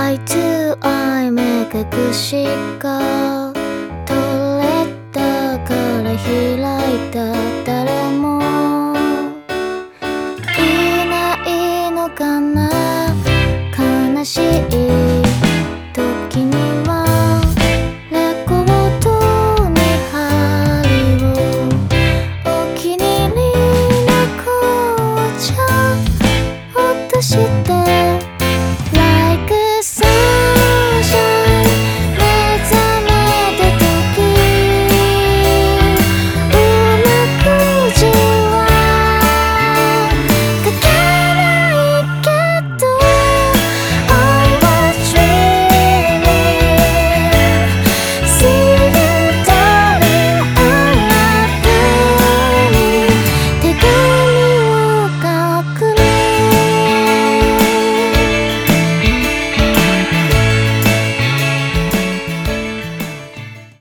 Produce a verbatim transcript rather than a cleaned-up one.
I do I 目隠しが取れたから開いた誰もいないのかな。悲しい時にはレコードに針をお気に入りの紅茶落として